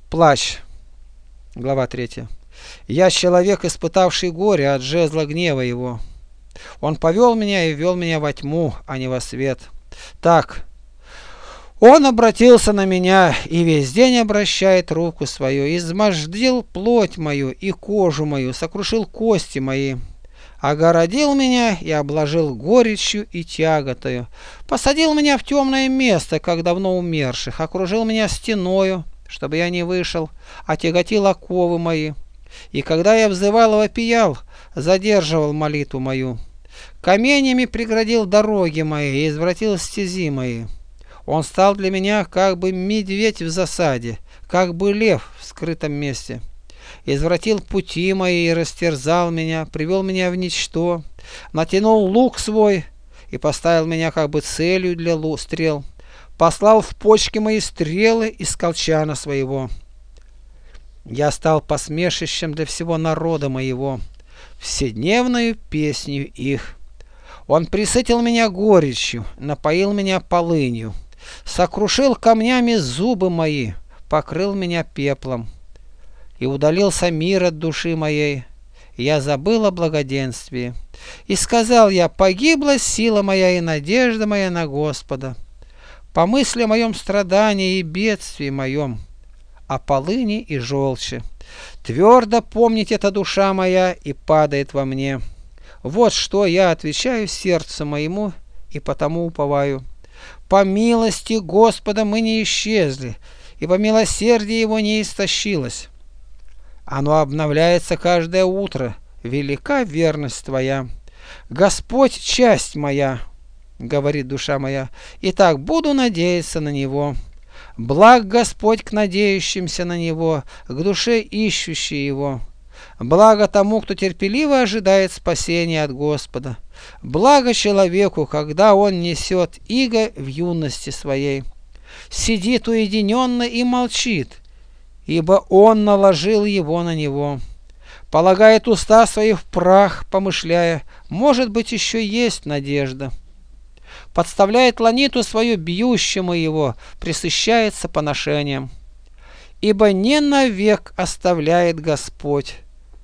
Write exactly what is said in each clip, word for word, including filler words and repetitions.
Плач. Глава третья. Я человек, испытавший горе от жезла гнева его. Он повел меня и ввел меня во тьму, а не во свет. Так, он обратился на меня и весь день обращает руку свою, измождил плоть мою и кожу мою, сокрушил кости мои, огородил меня и обложил горечью и тяготою, посадил меня в темное место, как давно умерших, окружил меня стеною, чтобы я не вышел, отяготил оковы мои. И когда я взывал и вопиял, задерживал молитву мою. Каменями преградил дороги мои и извратил стези мои. Он стал для меня как бы медведь в засаде, как бы лев в скрытом месте. Извратил пути мои и растерзал меня, привел меня в ничто, натянул лук свой и поставил меня как бы целью для стрел, послал в почки мои стрелы из колчана своего. Я стал посмешищем для всего народа моего, вседневную песню их. Он присытил меня горечью, напоил меня полынью, сокрушил камнями зубы мои, покрыл меня пеплом. И удалился мир от души моей, я забыл о благоденствии. И сказал я: погибла сила моя и надежда моя на Господа. По мысли о моем страдании и бедствии моем, о полыни и желчи. Твердо помнить это душа моя и падает во мне. Вот что я отвечаю сердцу моему и потому уповаю. По милости Господа мы не исчезли, и по милосердию его не истощилось. Оно обновляется каждое утро, велика верность твоя. Господь часть моя, говорит душа моя, итак буду надеяться на него. Благ Господь к надеющимся на него, к душе ищущей его. Благо тому, кто терпеливо ожидает спасения от Господа. Благо человеку, когда он несет иго в юности своей. Сидит уединенно и молчит, ибо он наложил его на него. Полагает уста свои в прах, помышляя, может быть, еще есть надежда. Подставляет ланиту свою бьющему его, пресыщается поношением. Ибо не навек оставляет Господь,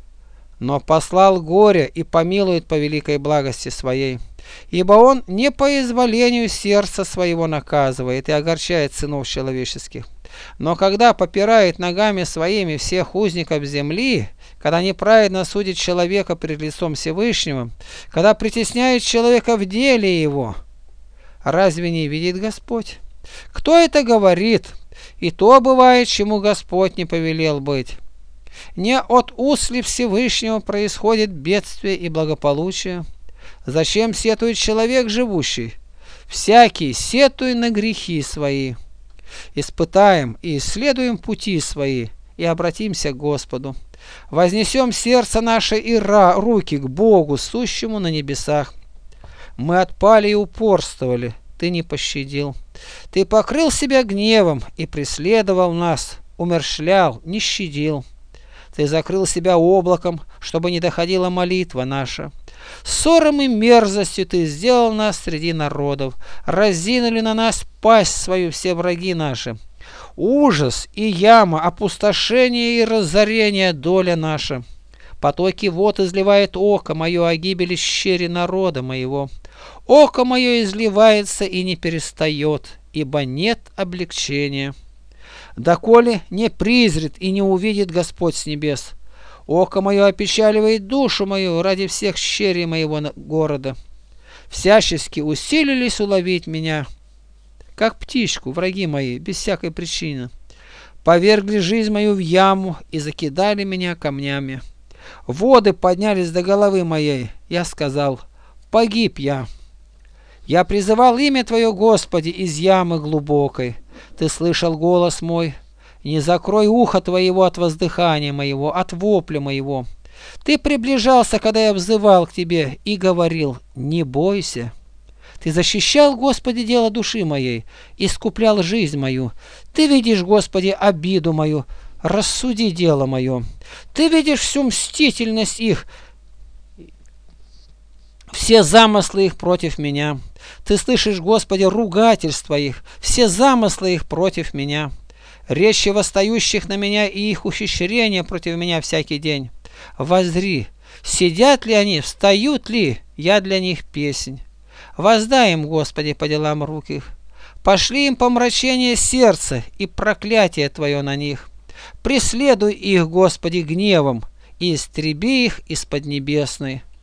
но послал горе и помилует по великой благости своей. Ибо он не по изволению сердца своего наказывает и огорчает сынов человеческих. Но когда попирает ногами своими всех узников земли, когда неправедно судит человека пред лицом Всевышнего, когда притесняет человека в деле его, разве не видит Господь? Кто это говорит? И то бывает, чему Господь не повелел быть. Не от уст ли Всевышнего происходит бедствие и благополучие? Зачем сетует человек живущий? Всякий сетуй на грехи свои. Испытаем и исследуем пути свои, и обратимся к Господу. Вознесем сердце наше и руки к Богу, сущему на небесах. Мы отпали и упорствовали, ты не пощадил. Ты покрыл себя гневом и преследовал нас, умерщвлял, не щадил. Ты закрыл себя облаком, чтобы не доходила молитва наша. Ссором и мерзостью ты сделал нас среди народов. Разинули на нас пасть свою все враги наши. Ужас и яма, опустошение и разорение доля наша. Потоки вод изливает око мое о гибели щери народа моего. Око мое изливается и не перестает, ибо нет облегчения. Доколе не призрит и не увидит Господь с небес. Око мое опечаливает душу мою ради всех щерей моего города. Всячески усилились уловить меня, как птичку, враги мои, без всякой причины. Повергли жизнь мою в яму и закидали меня камнями. Воды поднялись до головы моей. Я сказал: погиб я. Я призывал имя Твое, Господи, из ямы глубокой. Ты слышал голос мой. Не закрой ухо Твоего от воздыхания моего, от вопля моего. Ты приближался, когда я взывал к Тебе, и говорил: не бойся. Ты защищал, Господи, дело души моей, искуплял жизнь мою. Ты видишь, Господи, обиду мою, рассуди дело мое. Ты видишь всю мстительность их, все замыслы их против меня. Ты слышишь, Господи, ругательства их, все замыслы их против меня. речи восстающих на меня и их ухищрения против меня всякий день. Воззри, сидят ли они, встают ли, я для них песнь. Воздай им, Господи, по делам рук их. Пошли им помрачение сердца и проклятие Твое на них. Преследуй их, Господи, гневом, и истреби их из-под небесной.